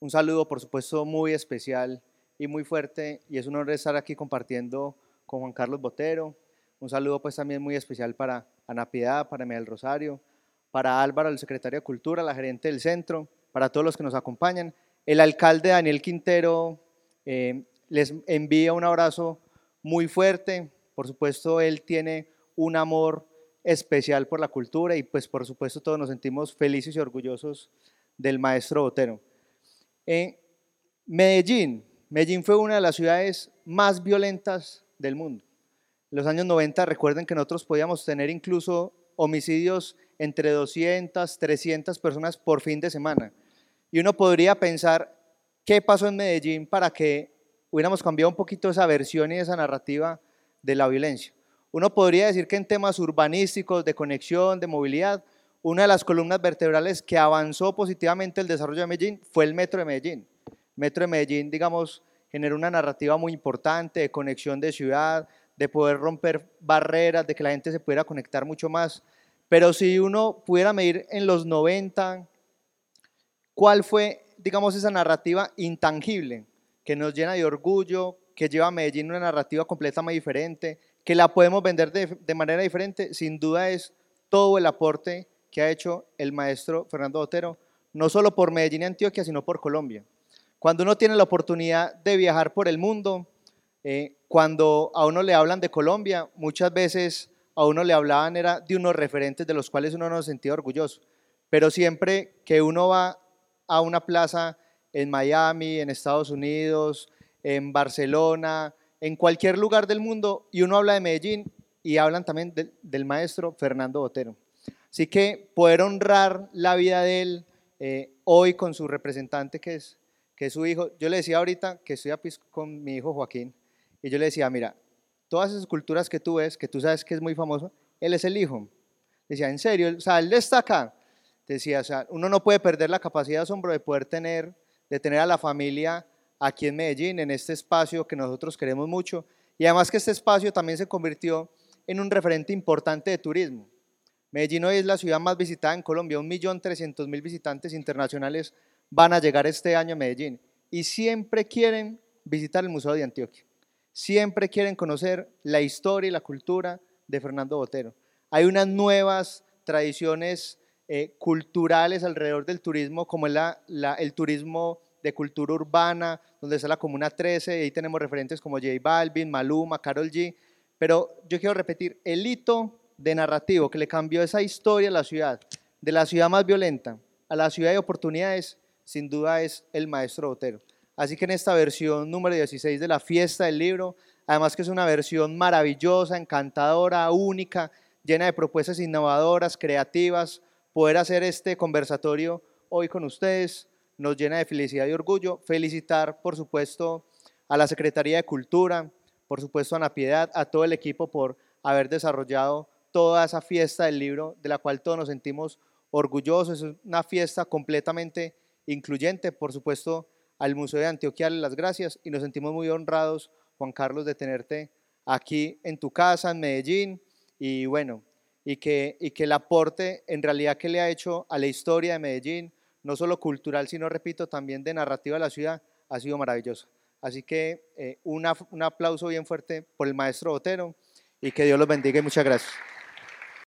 Un saludo, por supuesto, muy especial y muy fuerte, y es un honor estar aquí compartiendo con Juan Carlos Botero. Un saludo pues también muy especial para Ana Piedad, para Miguel Rosario, para Álvaro, el secretario de Cultura, la gerente del centro, para todos los que nos acompañan. El alcalde Daniel Quintero les envía un abrazo muy fuerte. Por supuesto, él tiene un amor especial por la cultura y pues por supuesto todos nos sentimos felices y orgullosos del maestro Botero. Medellín fue una de las ciudades más violentas del mundo. En los años 90, recuerden que nosotros podíamos tener incluso homicidios entre 200, 300 personas por fin de semana. Y uno podría pensar, ¿qué pasó en Medellín para que hubiéramos cambiado un poquito esa versión y esa narrativa de la violencia? Uno podría decir que en temas urbanísticos, de conexión, de movilidad, una de las columnas vertebrales que avanzó positivamente el desarrollo de Medellín fue el Metro de Medellín. El Metro de Medellín, digamos, generó una narrativa muy importante de conexión de ciudad, de poder romper barreras, de que la gente se pudiera conectar mucho más. Pero si uno pudiera medir en los 90, ¿cuál fue, digamos, esa narrativa intangible que nos llena de orgullo, que lleva a Medellín una narrativa completamente diferente, que la podemos vender de manera diferente? Sin duda es todo el aporte que ha hecho el maestro Fernando Botero, no solo por Medellín y Antioquia, sino por Colombia. Cuando uno tiene la oportunidad de viajar por el mundo, cuando a uno le hablan de Colombia, muchas veces a uno le hablaban era de unos referentes de los cuales uno no se sentía orgulloso, pero siempre que uno va a una plaza en Miami, en Estados Unidos, en Barcelona, en cualquier lugar del mundo, y uno habla de Medellín y hablan también del maestro Fernando Botero. Así que poder honrar la vida de él hoy con su representante que es su hijo. Yo le decía ahorita que estoy con mi hijo Joaquín, y yo le decía, mira, todas esas esculturas que tú ves, que tú sabes que es muy famoso, él es el hijo. Decía, ¿en serio? O sea, él está acá. Decía, o sea, uno no puede perder la capacidad de asombro de poder tener a la familia aquí en Medellín, en este espacio que nosotros queremos mucho, y además que este espacio también se convirtió en un referente importante de turismo. Medellín hoy es la ciudad más visitada en Colombia, 1.300.000 visitantes internacionales van a llegar este año a Medellín, y siempre quieren visitar el Museo de Antioquia, siempre quieren conocer la historia y la cultura de Fernando Botero. Hay unas nuevas tradiciones culturales alrededor del turismo, como es el turismo de cultura urbana, donde está la Comuna 13, y ahí tenemos referentes como J Balvin, Maluma, Karol G, pero yo quiero repetir, el hito de narrativo que le cambió esa historia a la ciudad, de la ciudad más violenta a la ciudad de oportunidades, sin duda es el maestro Botero. Así que en esta versión número 16 de la fiesta del libro, además que es una versión maravillosa, encantadora, única, llena de propuestas innovadoras, creativas, poder hacer este conversatorio hoy con ustedes nos llena de felicidad y orgullo. Felicitar, por supuesto, a la Secretaría de Cultura, por supuesto a Ana Piedad, a todo el equipo por haber desarrollado toda esa fiesta del libro, de la cual todos nos sentimos orgullosos. Es una fiesta completamente incluyente. Por supuesto, al Museo de Antioquia las gracias, y nos sentimos muy honrados, Juan Carlos, de tenerte aquí en tu casa, en Medellín, y bueno, y que el aporte en realidad que le ha hecho a la historia de Medellín, no solo cultural, sino, repito, también de narrativa de la ciudad, ha sido maravilloso. Así que un aplauso bien fuerte por el maestro Botero, y que Dios los bendiga y muchas gracias.